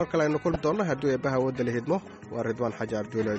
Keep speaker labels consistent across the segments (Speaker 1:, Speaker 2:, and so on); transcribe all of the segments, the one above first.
Speaker 1: kale aynu kulmi doonno hadduu eebbaha awoodda la hidmo. waa Ridwaan Xaaji Cabdulle.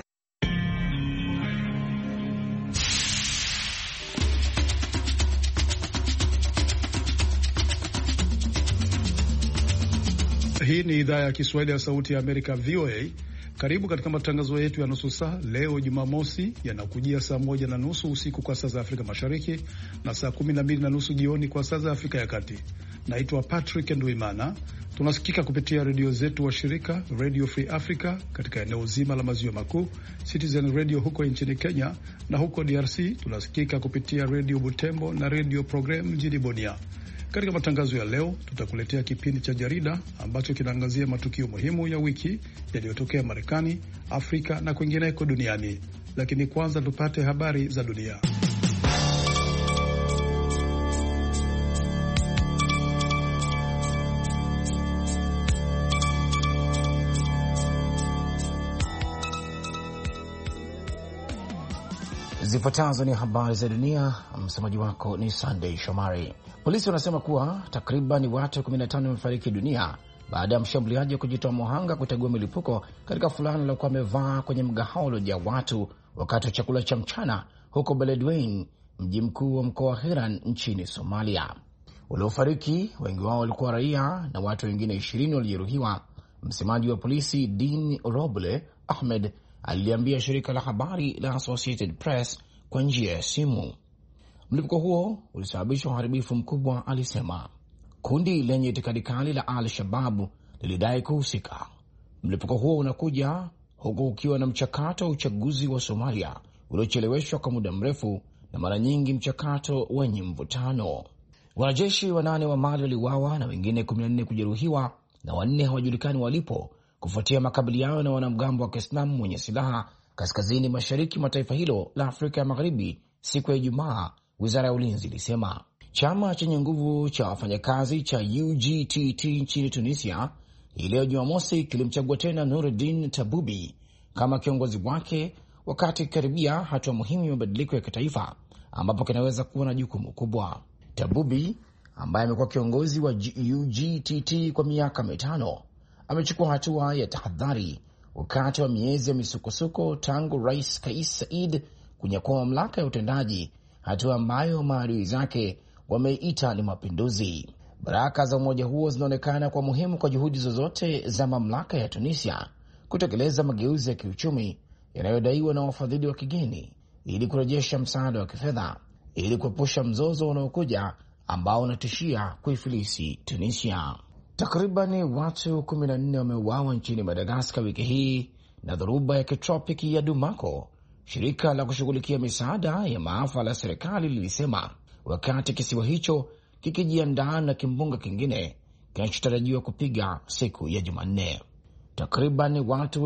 Speaker 2: Hii ni idhaa ya Kiswahili ya Sauti ya Amerika, VOA. Karibu katika matangazo yetu ya nusu saa leo Jumamosi, yanakujia saa 1:30 usiku kwa saa za Afrika Mashariki na saa 12:30 jioni kwa saa za Afrika ya Kati. Naitwa Patrick Ndwimana. Tunasikika kupitia redio zetu wa shirika Radio Free Africa katika eneo zima la maziwa makuu, Citizen Radio huko nchini Kenya, na huko DRC tunasikika kupitia Radio Butembo na Radio Program mjini Bunia. Katika matangazo ya leo tutakuletea kipindi cha jarida ambacho kinaangazia matukio muhimu ya wiki yaliyotokea Marekani, Afrika na kwingineko duniani. Lakini kwanza tupate habari za dunia.
Speaker 3: Zifuatazo ni habari za dunia. Msemaji wako ni Sunday Shomari. Polisi wanasema kuwa takriban watu 15 wamefariki dunia baada ya mshambuliaji wa kujitoa muhanga kutegua milipuko katika fulana aliyokuwa amevaa kwenye mgahawa uliojaa watu wakati wa chakula cha mchana huko Beledweyne, mji mkuu wa mkoa wa Hiran nchini Somalia. Waliofariki wengi wao walikuwa raia na watu wengine 20 walijeruhiwa. Msemaji wa polisi Dean Roble Ahmed aliliambia shirika la habari la Associated Press kwa njia ya simu. Mlipuko huo ulisababisha uharibifu mkubwa, alisema. Kundi lenye itikadi kali la Al-Shabaab lilidai kuhusika. Mlipuko huo unakuja huku ukiwa na mchakato wa uchaguzi wa Somalia uliocheleweshwa kwa muda mrefu na mara nyingi mchakato wenye mvutano. Wanajeshi 8 wa Mali waliuawa na wengine 14 kujeruhiwa na 4 hawajulikani walipo kufuatia makabiliano na wanamgambo wa Kiislamu wenye silaha kaskazini mashariki mwa taifa hilo la Afrika ya Magharibi siku ya Ijumaa, wizara ya ulinzi ilisema. Chama chenye nguvu cha wafanyakazi cha UGTT nchini Tunisia leo Jumamosi kilimchagua tena Nuruddin Tabubi kama kiongozi wake, wakati karibia hatua muhimu ya mabadiliko ya kitaifa ambapo kinaweza kuwa na jukumu kubwa. Tabubi ambaye amekuwa kiongozi wa UGTT kwa miaka 5 amechukua hatua ya tahadhari wakati wa miezi ya misukosuko tangu Rais Kais Saied kunyakua mamlaka ya utendaji, hatua ambayo maadui zake wameita ni mapinduzi. Baraka za umoja huo zinaonekana kwa muhimu kwa juhudi zozote za mamlaka ya Tunisia kutekeleza mageuzi ya kiuchumi yanayodaiwa na wafadhili wa kigeni ili kurejesha msaada wa kifedha ili kuepusha mzozo unaokuja ambao unatishia kuifilisi Tunisia. Takribani watu 14 wameuawa nchini Madagaskar wiki hii na dhoruba ya kitropiki ya Dumako, shirika la kushughulikia misaada ya maafa la serikali lilisema, wakati kisiwa hicho kikijiandaa na kimbunga kingine kinachotarajiwa kupiga siku ya Jumanne. Takriban watu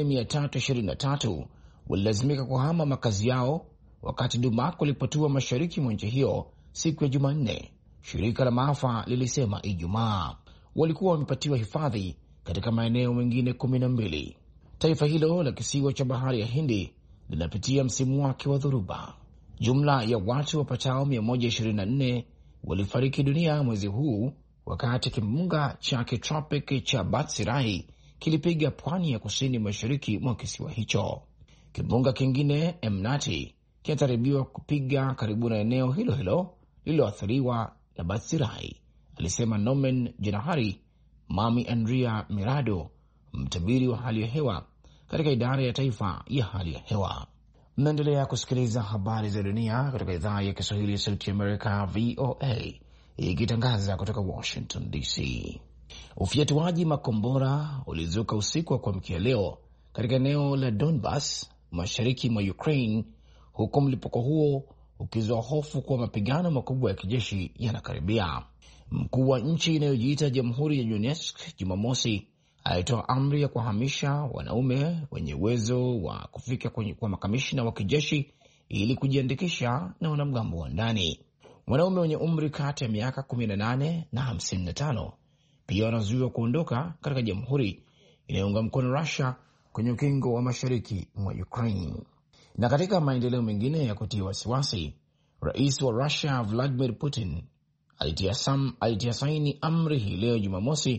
Speaker 3: 4323 walilazimika kuhama makazi yao wakati Dumako ilipotua mashariki mwa nchi hiyo siku ya Jumanne, shirika la maafa lilisema Ijumaa. Walikuwa wamepatiwa hifadhi katika maeneo mengine 12. Taifa hilo la kisiwa cha bahari ya Hindi linapitia msimu wake wa dhoruba. Jumla ya watu wapatao 124 walifariki dunia mwezi huu wakati kimbunga cha kitropiki cha Batsirai kilipiga pwani ya kusini mashariki mwa kisiwa hicho. Kimbunga kingine Emnati kinatarajiwa kupiga karibu na eneo hilo hilo lililoathiriwa na Batsirai, alisema Nomen Jenahari Mami Andrea Mirado, mtabiri wa hali ya hewa katika idara ya taifa ya hali ya hewa. Mnaendelea kusikiliza habari za dunia kutoka idhaa ya Kiswahili ya Sauti ya Amerika, VOA, ikitangaza kutoka Washington DC. Ufyatuaji makombora ulizuka usiku wa kuamkia leo katika eneo la Donbas mashariki mwa Ukraine, huku mlipuko huo ukizua hofu kwa mapigano makubwa ya kijeshi yanakaribia. Mkuu wa nchi inayojiita Jamhuri ya Donetsk Jumamosi alitoa amri ya kuhamisha wanaume wenye uwezo wa kufika kwa makamishna wa kijeshi ili kujiandikisha na wanamgambo wa ndani. Wanaume wenye umri kati ya miaka 18 na 55 pia wanazuiwa kuondoka katika jamhuri inayounga mkono Russia kwenye ukingo wa mashariki mwa Ukraine. Na katika maendeleo mengine ya kutia wasiwasi, rais wa Russia Vladimir Putin alitia saini amri hii leo Jumamosi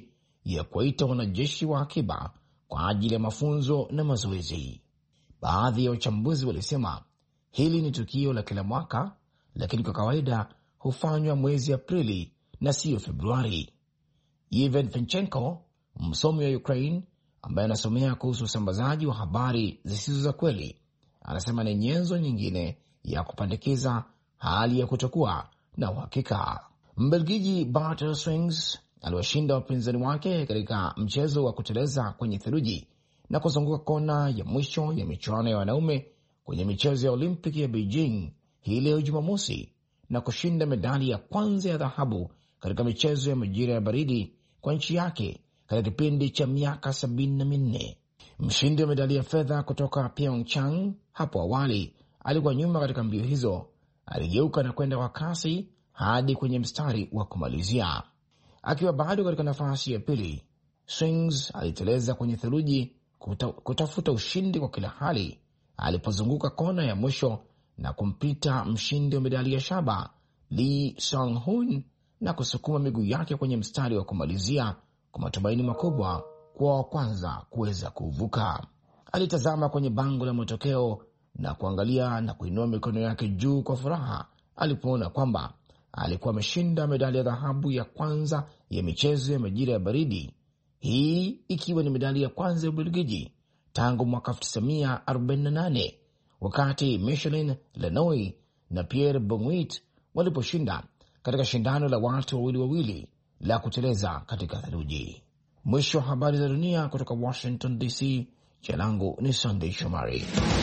Speaker 3: ya kuwaita wanajeshi wa akiba kwa ajili ya mafunzo na mazoezi. Baadhi ya wachambuzi walisema hili ni tukio la kila mwaka, lakini kwa kawaida hufanywa mwezi Aprili na siyo Februari. Yevhen Fenchenko, msomi wa Ukraine ambaye anasomea kuhusu usambazaji wa habari zisizo za kweli, anasema ni nyenzo nyingine ya kupandikiza hali ya kutokuwa na uhakika. Mbelgiji Bart Swings aliwashinda wapinzani wake katika mchezo wa kuteleza kwenye theluji na kuzunguka kona ya mwisho ya michuano ya wanaume kwenye michezo ya Olimpiki ya Beijing hii leo Jumamosi, na kushinda medali ya kwanza ya dhahabu katika michezo ya majira ya baridi kwa nchi yake katika kipindi cha miaka 74. Mshindi wa medali ya fedha kutoka Pyeongchang hapo awali alikuwa nyuma katika mbio hizo, aligeuka na kwenda kwa kasi hadi kwenye mstari wa kumalizia. Akiwa bado katika nafasi ya pili, Swings aliteleza kwenye theluji kutafuta ushindi kwa kila hali alipozunguka kona ya mwisho na kumpita mshindi wa medali ya shaba Lee Sang-hoon na kusukuma miguu yake kwenye mstari wa kumalizia kwa matumaini makubwa kwa wa kwanza kuweza kuvuka. Alitazama kwenye bango la matokeo na kuangalia na kuinua mikono yake juu kwa furaha alipoona kwamba alikuwa ameshinda medali ya dhahabu ya kwanza ya michezo ya majira ya baridi, hii ikiwa ni medali ya kwanza ya Ubelgiji tangu mwaka 1948 wakati Michelin Lenoy na Pierre Bonguit waliposhinda katika shindano la watu wawili la kuteleza katika theluji. Mwisho wa habari za dunia kutoka Washington DC. Jina langu ni Sunday Shomari.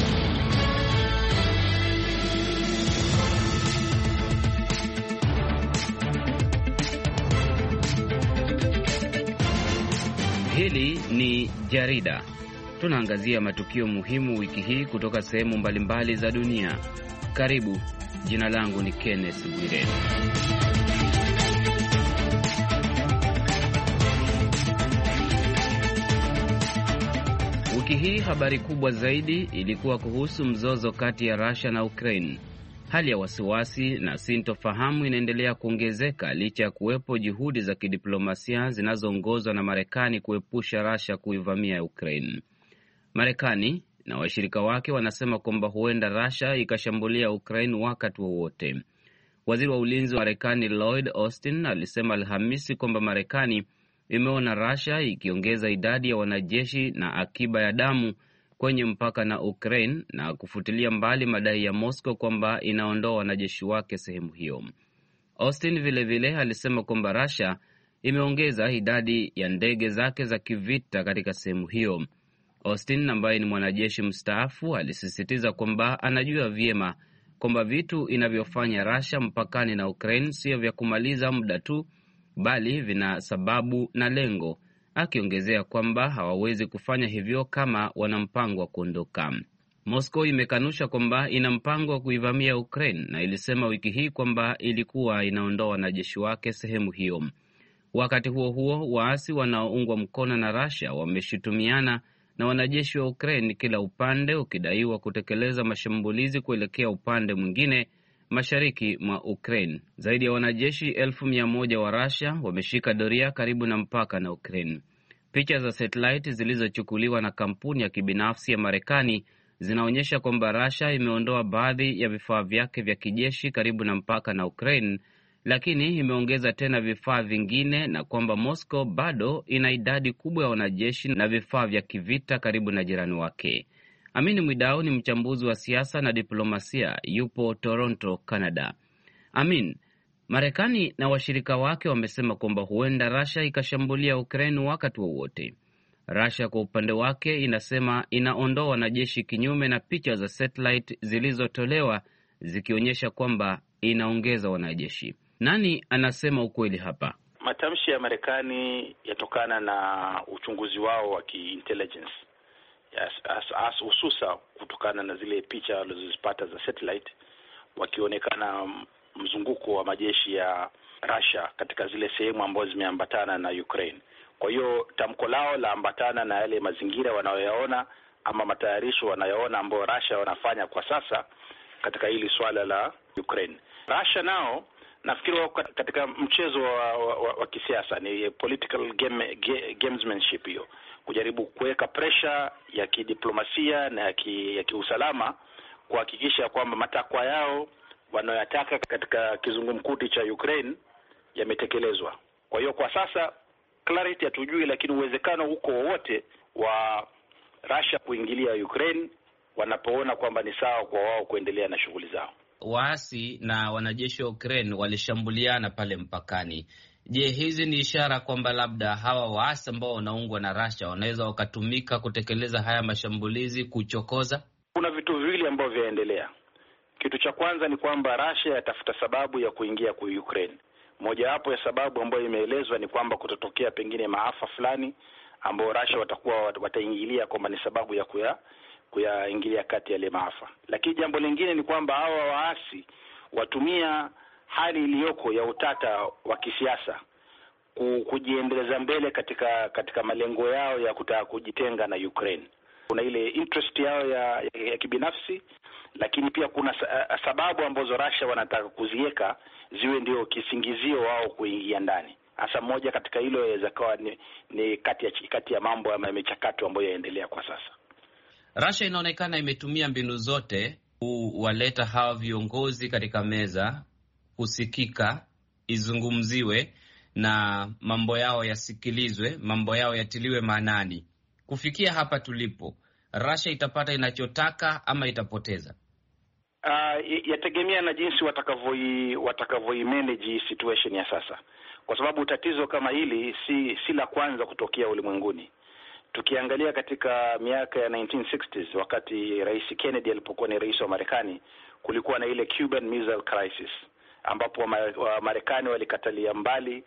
Speaker 4: Hili ni jarida. Tunaangazia matukio muhimu wiki hii kutoka sehemu mbalimbali za dunia. Karibu. Jina langu ni Kenneth Bwire. Wiki hii habari kubwa zaidi ilikuwa kuhusu mzozo kati ya Russia na Ukraine. Hali ya wasiwasi na sintofahamu inaendelea kuongezeka licha ya kuwepo juhudi za kidiplomasia zinazoongozwa na Marekani kuepusha Russia kuivamia Ukraine. Marekani na washirika wake wanasema kwamba huenda Russia ikashambulia Ukraine wakati wowote. Waziri wa ulinzi wa Marekani Lloyd Austin alisema Alhamisi kwamba Marekani imeona Russia ikiongeza idadi ya wanajeshi na akiba ya damu kwenye mpaka na Ukraine na kufutilia mbali madai ya Moscow kwamba inaondoa wanajeshi wake sehemu hiyo. Austin vilevile alisema kwamba Russia imeongeza idadi ya ndege zake za kivita katika sehemu hiyo. Austin ambaye ni mwanajeshi mstaafu alisisitiza kwamba anajua vyema kwamba vitu inavyofanya Russia mpakani na Ukraine sio vya kumaliza muda tu, bali vina sababu na lengo, akiongezea kwamba hawawezi kufanya hivyo kama wana mpango wa kuondoka. Moscow imekanusha kwamba ina mpango wa kuivamia Ukraine na ilisema wiki hii kwamba ilikuwa inaondoa wanajeshi wake sehemu hiyo. Wakati huo huo, waasi wanaoungwa mkono na Russia wameshutumiana na wanajeshi wa Ukraine, kila upande ukidaiwa kutekeleza mashambulizi kuelekea upande mwingine mashariki mwa Ukraine. Zaidi ya wanajeshi 1,100 wa Russia wameshika doria karibu na mpaka na Ukraine. Picha za satellite zilizochukuliwa na kampuni ya kibinafsi ya Marekani zinaonyesha kwamba Russia imeondoa baadhi ya vifaa vyake vya kijeshi karibu na mpaka na Ukraine, lakini imeongeza tena vifaa vingine na kwamba Moscow bado ina idadi kubwa ya wanajeshi na vifaa vya kivita karibu na jirani wake. Amini Mwidau ni mchambuzi wa siasa na diplomasia, yupo Toronto, Canada. Amin, Marekani na washirika wake wamesema kwamba huenda Russia ikashambulia Ukraine wakati wowote. Russia kwa upande wake inasema inaondoa wanajeshi, kinyume na picha za satellite zilizotolewa zikionyesha kwamba inaongeza wanajeshi. Nani anasema ukweli hapa?
Speaker 5: Matamshi ya Marekani yatokana na uchunguzi wao wa ki-intelligence. Hususa kutokana na zile picha walizozipata za satellite, wakionekana mzunguko wa majeshi ya Russia katika zile sehemu ambazo zimeambatana na Ukraine. Kwa hiyo tamko lao laambatana na yale mazingira wanayoyaona ama matayarisho wanayoona ambayo Russia wanafanya kwa sasa katika hili swala la Ukraine. Russia nao nafikiri wako katika mchezo wa kisiasa, ni political gamesmanship hiyo, kujaribu kuweka pressure ya kidiplomasia na ya kiusalama kuhakikisha kwamba matakwa yao wanayotaka katika kizungumkuti cha Ukraine yametekelezwa. Kwa hiyo kwa sasa clarity hatujui, lakini uwezekano huko wowote wa Russia kuingilia Ukraine wanapoona kwamba ni sawa kwa wao kuendelea na shughuli zao.
Speaker 4: Waasi na wanajeshi wa Ukraine walishambuliana pale mpakani. Je, hizi ni ishara kwamba labda hawa waasi ambao wanaungwa na Russia wanaweza wakatumika kutekeleza haya mashambulizi, kuchokoza?
Speaker 5: Kuna vitu viwili ambavyo vyaendelea. Kitu cha kwanza ni kwamba Russia yatafuta sababu ya kuingia kwa Ukraine. Mojawapo ya sababu ambayo imeelezwa ni kwamba kutatokea pengine maafa fulani ambao Russia wataingilia kwamba ni sababu ya kuyaingilia kati ya ile maafa. Lakini jambo lingine ni kwamba hawa waasi watumia hali iliyoko ya utata wa kisiasa kujiendeleza mbele katika malengo yao ya kutaka kujitenga na Ukraine. Kuna ile interest yao ya kibinafsi, lakini pia kuna sababu ambazo Russia wanataka kuziweka ziwe ndio kisingizio wao kuingia ndani. Hasa moja katika hilo yaweza kuwa ni kati ya mambo ya michakato ambayo yaendelea kwa sasa.
Speaker 4: Russia inaonekana imetumia mbinu zote kuwaleta hawa viongozi katika meza, kusikika, izungumziwe na mambo yao yasikilizwe, mambo yao yatiliwe maanani. Kufikia hapa tulipo, Russia itapata inachotaka ama itapoteza?
Speaker 5: Yategemea na jinsi watakavyoimanage situation ya sasa, kwa sababu tatizo kama hili si la kwanza kutokea ulimwenguni. Tukiangalia katika miaka ya 1960s wakati Rais Kennedy alipokuwa ni rais wa Marekani, kulikuwa na ile Cuban Missile Crisis ambapo Marekani walikatalia mbali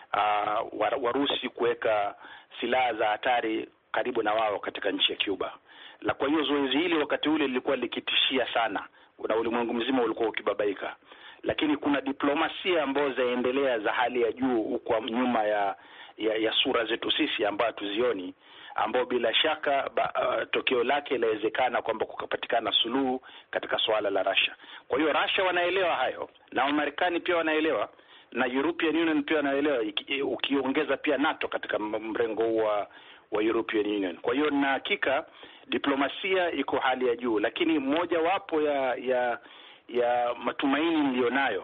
Speaker 5: Warusi kuweka silaha za hatari karibu na wao katika nchi ya Cuba. Kwa hiyo zoezi hili wakati ule lilikuwa likitishia sana na ulimwengu mzima ulikuwa ukibabaika. Lakini kuna diplomasia ambazo zaendelea za hali ya juu huko nyuma ya sura zetu sisi ambayo tuzioni, ambao bila shaka tokeo lake inawezekana kwamba kukapatikana suluhu katika swala la Russia. Kwa hiyo Russia wanaelewa hayo, na Wamarekani pia wanaelewa, na European Union pia wanaelewa, ukiongeza pia NATO katika mrengo wa European Union. Kwa hiyo na hakika diplomasia iko hali ya juu, lakini moja wapo ya matumaini nilionayo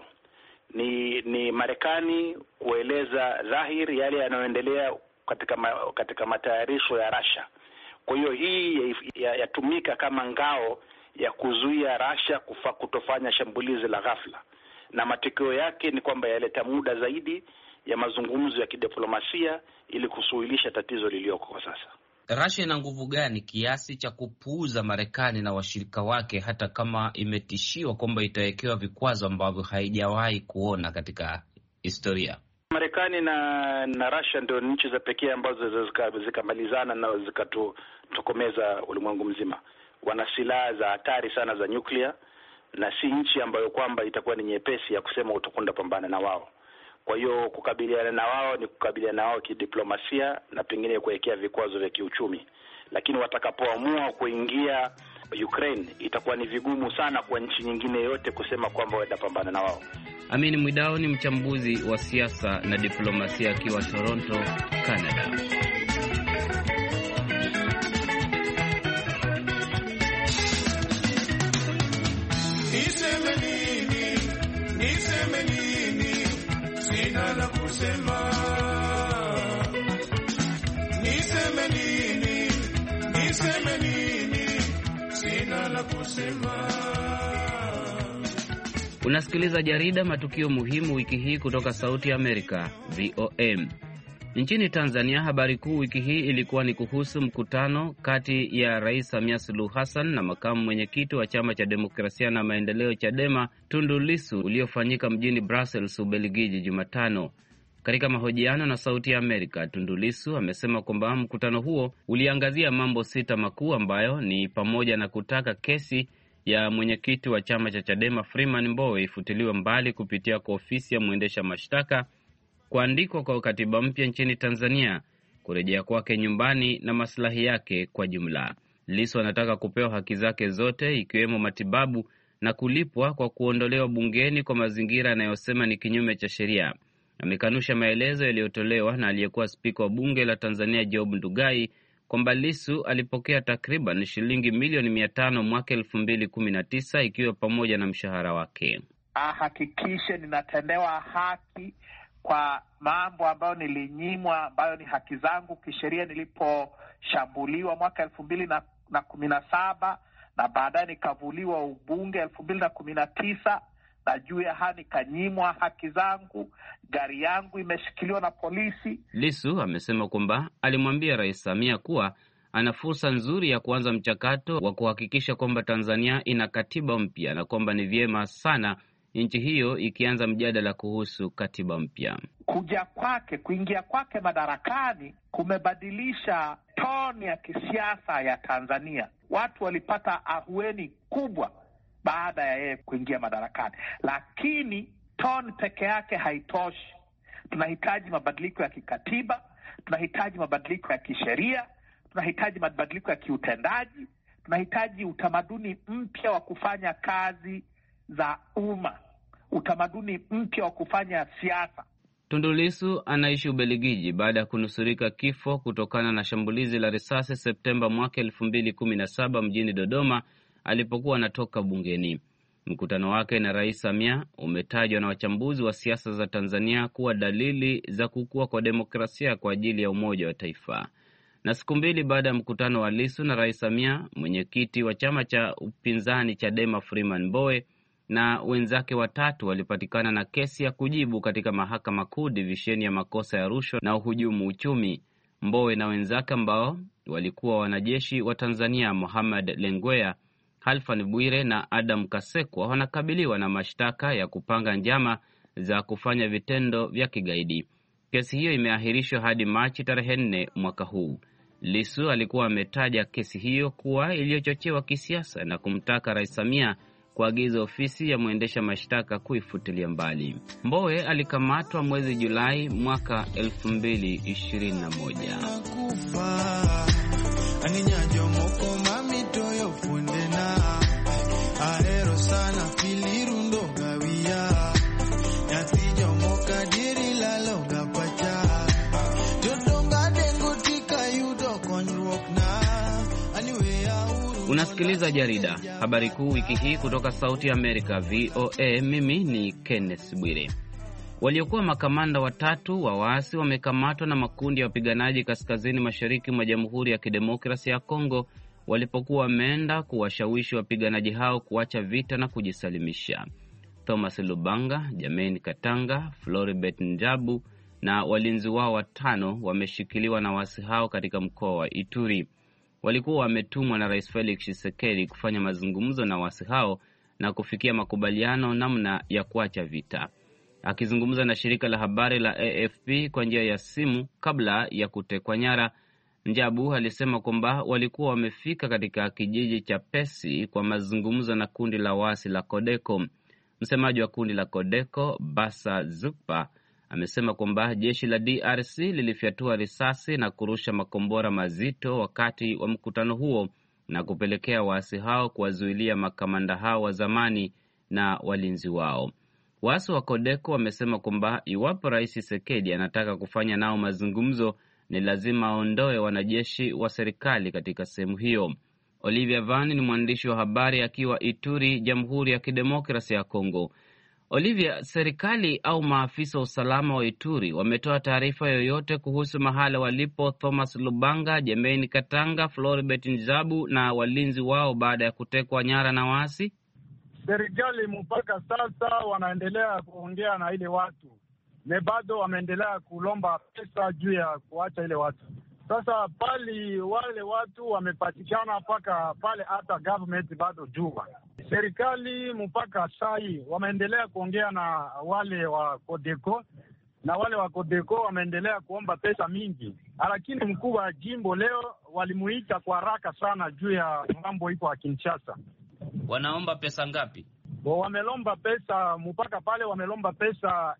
Speaker 5: ni Marekani kueleza dhahiri yale yanayoendelea katika matayarisho ya Russia. Kwa hiyo hii yatumika kama ngao ya kuzuia Russia kutofanya shambulizi la ghafla, na matokeo yake ni kwamba yaleta muda zaidi ya mazungumzo ya kidiplomasia ili kusuluhisha tatizo lilioko kwa sasa.
Speaker 4: Russia ina nguvu gani kiasi cha kupuuza Marekani na washirika wake, hata kama imetishiwa kwamba itawekewa vikwazo ambavyo haijawahi kuona katika historia?
Speaker 5: Marekani na Russia ndio nchi za pekee ambazo zikamalizana na zikatokomeza ulimwengu mzima. Wana silaha za hatari sana za nyuklia, na si nchi ambayo kwamba itakuwa ni nyepesi ya kusema utakwenda pambana na wao. Kwa hiyo kukabiliana na wao ni kukabiliana na wao kidiplomasia na pengine kuwekea vikwazo vya kiuchumi. Lakini watakapoamua kuingia Ukraine, itakuwa ni vigumu sana kwa nchi nyingine yote kusema kwamba watapambana na wao.
Speaker 4: Amin Mwidau ni mchambuzi wa siasa na diplomasia akiwa Toronto, Canada.
Speaker 6: Niseme nini, sina la kusema. Niseme nini, sina la kusema.
Speaker 4: Unasikiliza jarida matukio muhimu wiki hii kutoka Sauti ya Amerika, VOM. Nchini Tanzania, habari kuu wiki hii ilikuwa ni kuhusu mkutano kati ya Rais Samia Suluhu Hassan na makamu mwenyekiti wa Chama cha Demokrasia na Maendeleo Chadema, Tundu Lissu, uliofanyika mjini Brussels, Ubelgiji, Jumatano. Katika mahojiano na Sauti ya Amerika, Tundu Lissu amesema kwamba mkutano huo uliangazia mambo 6 makuu ambayo ni pamoja na kutaka kesi ya mwenyekiti wa chama cha Chadema Freeman Mbowe ifutiliwe mbali kupitia kwa ofisi ya mwendesha mashtaka, kuandikwa kwa katiba mpya nchini Tanzania, kurejea kwake nyumbani na maslahi yake kwa jumla. Lissu anataka kupewa haki zake zote ikiwemo matibabu na kulipwa kwa kuondolewa bungeni kwa mazingira yanayosema ni kinyume cha sheria. Amekanusha maelezo yaliyotolewa na aliyekuwa spika wa bunge la Tanzania Job Ndugai kwamba Lissu alipokea takriban shilingi milioni 500 mwaka 2019 ikiwa pamoja na mshahara wake.
Speaker 7: Ahakikishe ninatendewa haki kwa mambo ambayo nilinyimwa, ambayo ni haki zangu kisheria niliposhambuliwa mwaka 2017 na baadaye nikavuliwa ubunge 2019, na juu ya haya nikanyimwa haki zangu. Gari yangu imeshikiliwa na polisi.
Speaker 4: Lissu amesema kwamba alimwambia Rais Samia kuwa ana fursa nzuri ya kuanza mchakato wa kuhakikisha kwamba Tanzania ina katiba mpya na kwamba ni vyema sana nchi hiyo ikianza mjadala kuhusu katiba mpya.
Speaker 7: Kuingia kwake madarakani kumebadilisha toni ya kisiasa ya Tanzania. Watu walipata ahueni kubwa baada ya yeye kuingia madarakani, lakini toni peke yake haitoshi. Tunahitaji mabadiliko ya kikatiba, tunahitaji mabadiliko ya kisheria, tunahitaji mabadiliko ya kiutendaji, tunahitaji utamaduni mpya wa kufanya kazi za umma, utamaduni mpya wa kufanya siasa.
Speaker 4: Tundu Lissu anaishi Ubelgiji baada ya kunusurika kifo kutokana na shambulizi la risasi Septemba mwaka 2017 mjini Dodoma alipokuwa anatoka bungeni. Mkutano wake na Rais Samia umetajwa na wachambuzi wa siasa za Tanzania kuwa dalili za kukua kwa demokrasia kwa ajili ya umoja wa taifa. Na siku mbili baada ya mkutano wa Lissu na Rais Samia, mwenyekiti wa chama cha upinzani Chadema Freeman Mbowe na wenzake watatu walipatikana na kesi ya kujibu katika Mahakama Kuu divisheni ya makosa ya rushwa na uhujumu uchumi. Mbowe na wenzake ambao walikuwa wanajeshi wa Tanzania Mohamed Lengwea, Halfan Bwire na Adam Kasekwa wanakabiliwa na mashtaka ya kupanga njama za kufanya vitendo vya kigaidi. Kesi hiyo imeahirishwa hadi Machi tarehe 4 mwaka huu. Lissu alikuwa ametaja kesi hiyo kuwa iliyochochewa kisiasa na kumtaka Rais Samia kuagiza ofisi ya mwendesha mashtaka kuifutilia mbali. Mbowe alikamatwa mwezi Julai mwaka 2021. Unasikiliza jarida habari kuu wiki hii kutoka Sauti ya Amerika VOA. Mimi ni Kenneth Bwire. Waliokuwa makamanda watatu wa waasi wamekamatwa na makundi ya wapiganaji kaskazini mashariki mwa Jamhuri ya Kidemokrasia ya Kongo walipokuwa wameenda kuwashawishi wapiganaji hao kuacha vita na kujisalimisha. Thomas Lubanga, Jamaine Katanga, Floribert Njabu na walinzi wao 5 wameshikiliwa na waasi hao katika mkoa wa Ituri. Walikuwa wametumwa na Rais Felix Tshisekedi kufanya mazungumzo na waasi hao na kufikia makubaliano namna ya kuacha vita. Akizungumza na shirika la habari la AFP kwa njia ya simu kabla ya kutekwa nyara, Njabu alisema kwamba walikuwa wamefika katika kijiji cha Pesi kwa mazungumzo na kundi la waasi la Kodeko. Msemaji wa kundi la Kodeko, Basa Zukpa, amesema kwamba jeshi la DRC lilifyatua risasi na kurusha makombora mazito wakati wa mkutano huo na kupelekea waasi hao kuwazuilia makamanda hao wa zamani na walinzi wao. Waasi wa Kodeko wamesema kwamba iwapo Rais Tshisekedi anataka kufanya nao mazungumzo, ni lazima aondoe wanajeshi wa serikali katika sehemu hiyo. Olivia Van ni mwandishi wa habari akiwa Ituri, Jamhuri ya Kidemokrasia ya Kongo. Olivia, serikali au maafisa wa usalama wa Ituri wametoa taarifa yoyote kuhusu mahala walipo Thomas Lubanga, Jamaine Katanga, Floribert Njabu na walinzi wao baada ya kutekwa nyara na waasi?
Speaker 8: Serikali mpaka sasa wanaendelea kuongea na ile watu, ne bado wameendelea kulomba pesa juu ya kuacha ile watu. Sasa pali wale watu wamepatikana mpaka pale, hata government bado jua. Serikali mpaka sai wameendelea kuongea na wale wa Kodeko, na wale wa Kodeko wameendelea kuomba pesa mingi, lakini mkuu wa jimbo leo walimuita kwa haraka sana juu ya mambo iko ya Kinshasa.
Speaker 4: Wanaomba pesa ngapi?
Speaker 8: Wamelomba pesa mpaka pale wamelomba pesa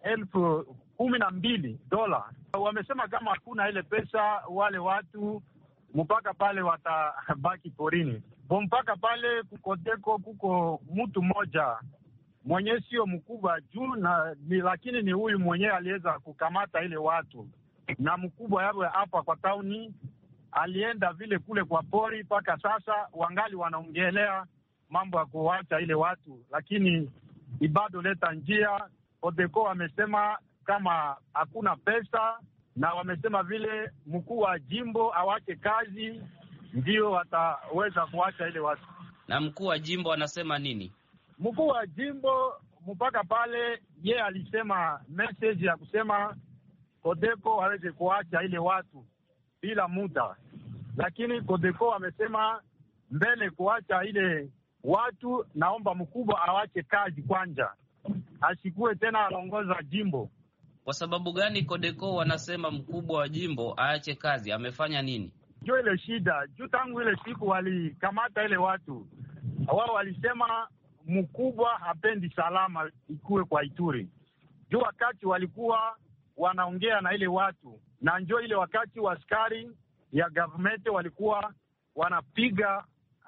Speaker 8: $12,000. Wamesema kama hakuna ile pesa wale watu mpaka pale watabaki porini. mpaka pale Kodeko kuko mtu mmoja mwenye sio mkubwa juu lakini ni huyu mwenye aliweza kukamata ile watu, na mkubwa yawe hapa kwa tauni alienda vile kule kwa pori. Mpaka sasa wangali wanaongelea mambo ya kuacha ile watu, lakini ibado leta njia. Kodeko wamesema kama hakuna pesa, na wamesema vile mkuu wa jimbo awache kazi ndio wataweza kuacha ile watu.
Speaker 4: Na mkuu wa jimbo anasema nini?
Speaker 8: Mkuu wa jimbo mpaka pale ye alisema message ya kusema Kodeko hawezi kuacha ile watu bila muda, lakini Kodeko amesema mbele kuacha ile watu, naomba mkubwa awache kazi kwanza, asikuwe tena anaongoza jimbo.
Speaker 4: Kwa sababu gani Kodeko wanasema mkubwa wa jimbo aache kazi? Amefanya nini?
Speaker 8: Juu ile shida, juu tangu ile siku walikamata ile watu, wao walisema mkubwa hapendi salama ikuwe kwa Ituri. Juu wakati walikuwa wanaongea na ile watu, na njoo ile wakati wa askari ya government walikuwa wanapiga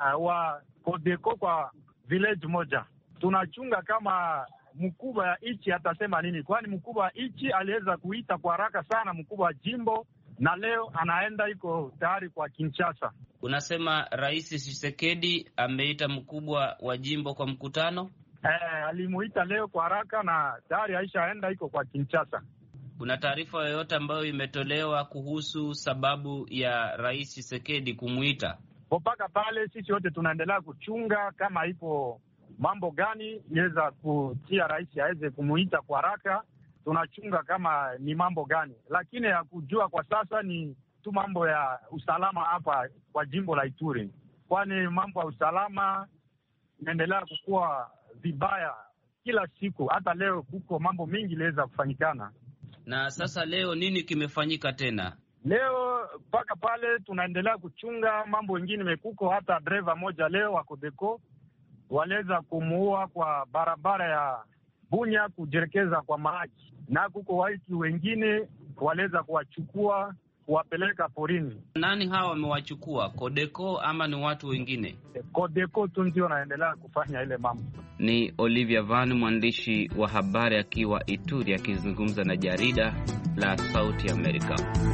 Speaker 8: wa Kodeko kwa village moja. Tunachunga kama mkubwa ya ichi atasema nini, kwani mkubwa wa ichi aliweza kuita kwa haraka sana mkubwa wa jimbo, na leo anaenda iko tayari kwa Kinshasa.
Speaker 4: Unasema Rais Tshisekedi ameita mkubwa wa jimbo kwa mkutano?
Speaker 8: Alimuita leo kwa haraka na tayari aishaenda iko kwa Kinshasa.
Speaker 4: Kuna taarifa yoyote ambayo imetolewa kuhusu sababu ya Rais Tshisekedi kumuita?
Speaker 8: Mpaka pale sisi wote tunaendelea kuchunga kama ipo mambo gani iweza kutia rais aweze kumuita kwa haraka. Tunachunga kama ni mambo gani, lakini ya kujua kwa sasa ni tu mambo ya usalama hapa kwa jimbo la Ituri, kwani mambo ya usalama inaendelea kukua vibaya kila siku. Hata leo kuko mambo mingi iliweza kufanyikana.
Speaker 4: Na sasa leo nini kimefanyika tena?
Speaker 8: Leo mpaka pale tunaendelea kuchunga mambo mengine mekuko. Hata driver moja leo wa Kodeko waliweza kumuua kwa barabara ya Bunya kujerekeza kwa maji, na kuko watu wengine waliweza kuwachukua kuwapeleka porini.
Speaker 4: Nani hawa wamewachukua? Kodeko ama ni watu wengine?
Speaker 8: Kodeko tu ndio naendelea kufanya ile mambo.
Speaker 4: Ni Olivia Van, mwandishi wa habari akiwa Ituri, akizungumza na jarida la Sauti Amerika.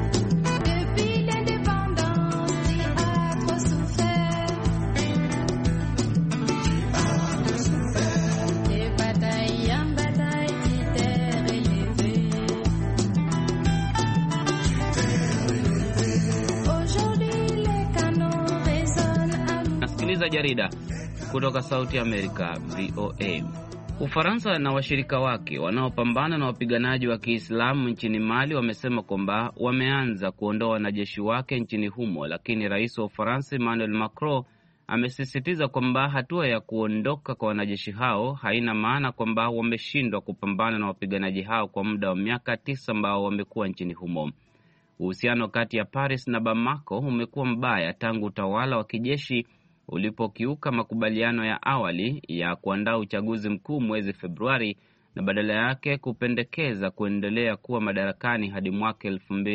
Speaker 4: Nasikiliza jarida kutoka Sauti Amerika, VOA. Ufaransa na washirika wake wanaopambana na wapiganaji wa Kiislamu nchini Mali wamesema kwamba wameanza kuondoa wanajeshi wake nchini humo, lakini rais wa Ufaransa Emmanuel Macron amesisitiza kwamba hatua ya kuondoka kwa wanajeshi hao haina maana kwamba wameshindwa kupambana na wapiganaji hao kwa muda wa miaka 9 ambao wamekuwa nchini humo. Uhusiano kati ya Paris na Bamako umekuwa mbaya tangu utawala wa kijeshi ulipokiuka makubaliano ya awali ya kuandaa uchaguzi mkuu mwezi Februari na badala yake kupendekeza kuendelea kuwa madarakani hadi mwaka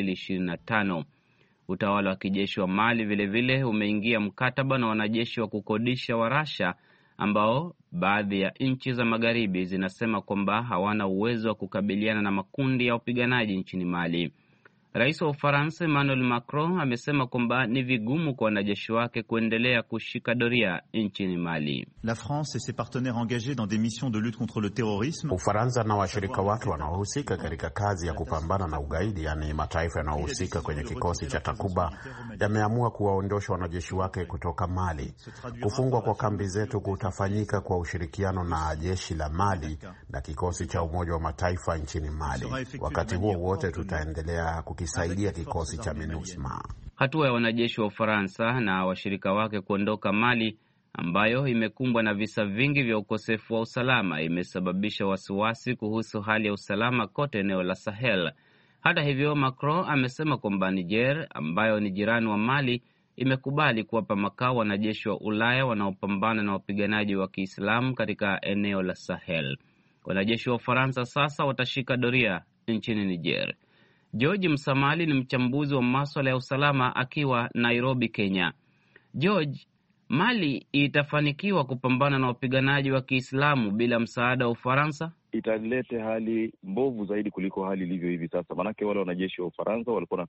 Speaker 4: 2025. Utawala wa kijeshi wa Mali vilevile umeingia mkataba na wanajeshi wa kukodisha wa Russia ambao baadhi ya nchi za magharibi zinasema kwamba hawana uwezo wa kukabiliana na makundi ya wapiganaji nchini Mali. Rais wa Ufaransa Emmanuel Macron amesema kwamba ni vigumu kwa wanajeshi wake kuendelea kushika doria nchini Mali.
Speaker 9: La France et ses partenaires engagés dans des missions de lutte contre le terrorisme.
Speaker 10: Ufaransa na washirika wake wanaohusika katika kazi ya kupambana na ugaidi, yani mataifa yanayohusika kwenye kikosi cha Takuba, yameamua kuwaondosha wanajeshi wake kutoka Mali. Kufungwa kwa kambi zetu kutafanyika kwa ushirikiano na jeshi la Mali na kikosi cha Umoja wa Mataifa nchini Mali. Wakati huo wote tutaendelea kukisaidia kikosi cha MINUSMA.
Speaker 4: Hatua ya wanajeshi wa Ufaransa na washirika wake kuondoka Mali, ambayo imekumbwa na visa vingi vya ukosefu wa usalama, imesababisha wasiwasi kuhusu hali ya usalama kote eneo la Sahel. Hata hivyo, Macron amesema kwamba Niger, ambayo ni jirani wa Mali, imekubali kuwapa makao wanajeshi wa Ulaya wanaopambana na wapiganaji wa Kiislamu katika eneo la Sahel. Wanajeshi wa Ufaransa sasa watashika doria nchini Niger. George Msamali ni mchambuzi wa masuala ya usalama akiwa Nairobi, Kenya. George, Mali itafanikiwa kupambana na wapiganaji wa Kiislamu bila msaada wa Ufaransa?
Speaker 11: Italete hali mbovu zaidi kuliko hali ilivyo hivi sasa. Maanake wale wanajeshi wa Ufaransa walikuwa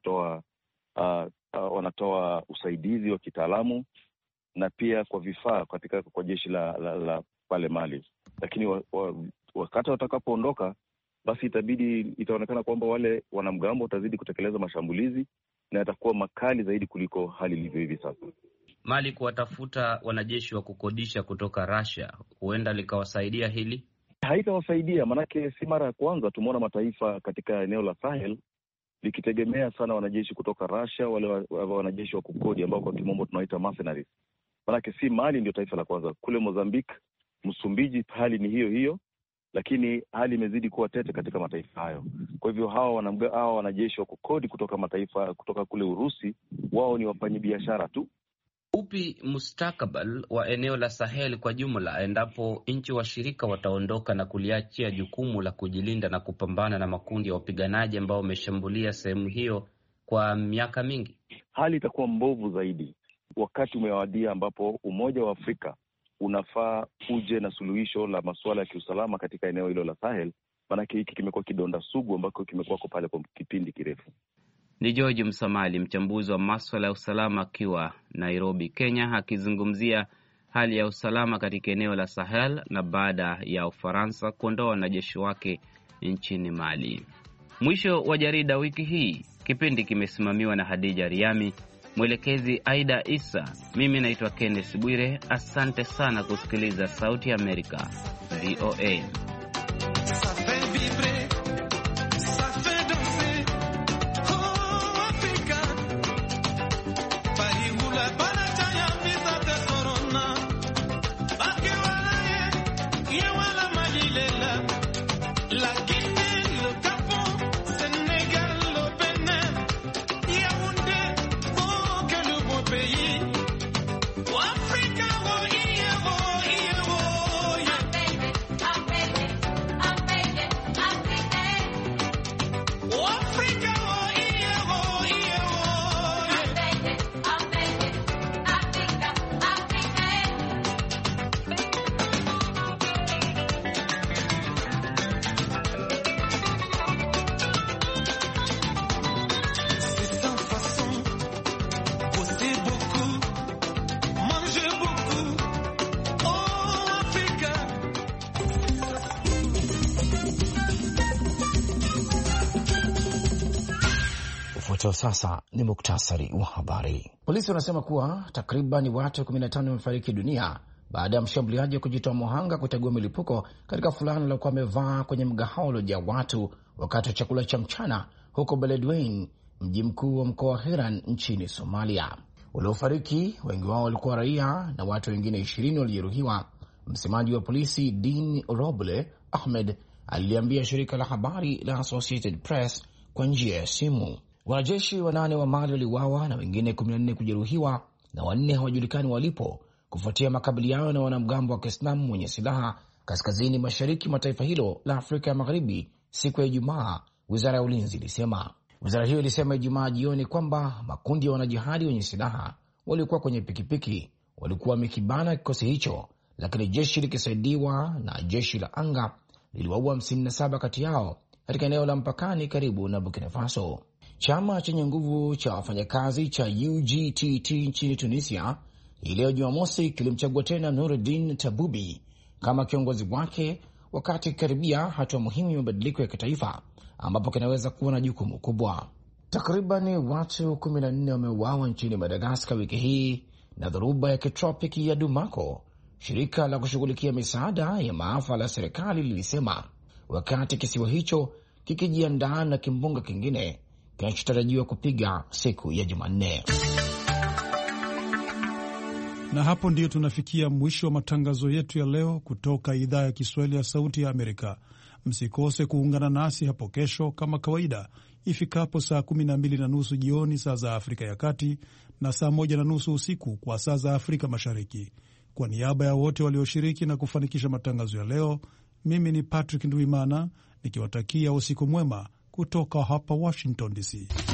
Speaker 11: wanatoa usaidizi wa kitaalamu na pia kwa vifaa kwa jeshi la pale Mali. Lakini wakati watakapoondoka, basi itaonekana kwamba wale wanamgambo watazidi kutekeleza mashambulizi na yatakuwa makali zaidi kuliko hali ilivyo hivi sasa.
Speaker 4: Mali kuwatafuta wanajeshi wa kukodisha kutoka Russia huenda likawasaidia hili?
Speaker 11: Haitawasaidia, manake si mara ya kwanza tumeona mataifa katika eneo la Sahel likitegemea sana wanajeshi kutoka Russia, wale wanajeshi wa kukodi ambao kwa kimombo tunaita mercenaries. Manake si Mali ndio taifa la kwanza. Kule Mozambique, Msumbiji, hali ni hiyo hiyo, lakini hali imezidi kuwa tete katika mataifa hayo. Kwa hivyo hawa wanajeshi wa kukodi kutoka kule Urusi, wao ni wafanyabiashara tu.
Speaker 4: Upi mustakabali wa eneo la Sahel kwa jumla endapo nchi washirika wataondoka na kuliachia jukumu la kujilinda na kupambana na makundi ya wapiganaji ambao wameshambulia sehemu hiyo kwa miaka mingi?
Speaker 11: Hali itakuwa mbovu zaidi. Wakati umewadia ambapo Umoja wa Afrika unafaa uje na suluhisho la masuala ya kiusalama katika eneo hilo la Sahel, maanake hiki kimekuwa kidonda sugu ambako kimekuwa pale kwa kipindi kirefu.
Speaker 4: Ni George Msamali, mchambuzi wa masuala ya usalama akiwa Nairobi, Kenya, akizungumzia hali ya usalama katika eneo la Sahel na baada ya Ufaransa kuondoa wanajeshi wake nchini Mali. Mwisho wa jarida wiki hii. Kipindi kimesimamiwa na Hadija Riami, mwelekezi Aida Isa. Mimi naitwa Kenneth Bwire. Asante sana kusikiliza Sauti ya Amerika, VOA.
Speaker 3: Sasa ni muktasari wa habari. Polisi wanasema kuwa takriban watu 15 wamefariki dunia baada ya mshambuliaji wa kujitoa muhanga kutegua milipuko katika fulana aliyokuwa amevaa kwenye mgahawa uliojaa watu wakati wa chakula cha mchana huko Beledweyne, mji mkuu wa mkoa wa Hiran nchini Somalia. Waliofariki wengi wao walikuwa raia na watu wengine 20 walijeruhiwa. Msemaji wa polisi Dean Roble Ahmed aliambia shirika la habari la Associated Press kwa njia ya simu. Wanajeshi 8 wa Mali waliuawa na wengine 14 kujeruhiwa na 4 hawajulikani walipo kufuatia makabiliano na wanamgambo wa Kiislamu wenye silaha kaskazini mashariki mwa taifa hilo la Afrika ya Magharibi siku ya Ijumaa, wizara ya ulinzi ilisema. Wizara hiyo ilisema Ijumaa jioni kwamba makundi ya wanajihadi wenye silaha waliokuwa kwenye pikipiki walikuwa wamekibana kikosi hicho, lakini jeshi likisaidiwa na jeshi la anga liliwaua 57 kati yao katika eneo la mpakani karibu na Burkina Faso. Chama chenye nguvu cha wafanyakazi cha UGTT nchini Tunisia leo Jumamosi kilimchagua tena Noureddin Tabubi kama kiongozi wake, wakati karibia hatua muhimu ya mabadiliko ya kitaifa ambapo kinaweza kuwa na jukumu kubwa. Takriban watu 14 wameuawa nchini Madagaskar wiki hii na dhoruba ya kitropiki ya Dumako, shirika la kushughulikia misaada ya maafa la serikali lilisema, wakati kisiwa hicho kikijiandaa na kimbunga kingine kinachotarajiwa kupiga siku ya Jumanne.
Speaker 2: Na hapo ndiyo tunafikia mwisho wa matangazo yetu ya leo kutoka idhaa ya Kiswahili ya Sauti ya Amerika. Msikose kuungana nasi hapo kesho kama kawaida ifikapo saa 12:30 jioni saa za Afrika ya Kati na saa 1:30 usiku kwa saa za Afrika Mashariki. Kwa niaba ya wote walioshiriki na kufanikisha matangazo ya leo, mimi ni Patrick Ndwimana nikiwatakia usiku mwema kutoka hapa Washington DC.